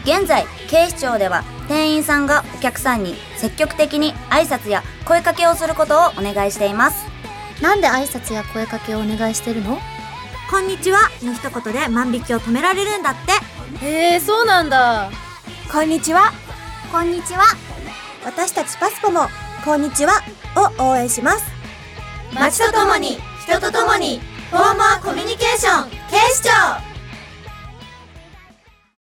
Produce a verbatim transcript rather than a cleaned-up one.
現在警視庁では店員さんがお客さんに積極的に挨拶や声かけをすることをお願いしています。 なんで挨拶や声かけをお願いしてるの？ こんにちはの一言で万引きを止められるんだって。 へえ、そうなんだ。 こんにちは。 こんにちは。 私たちパスポもこんにちはを応援します。 街とともに人とともにフォーマーコミュニケーション警視庁。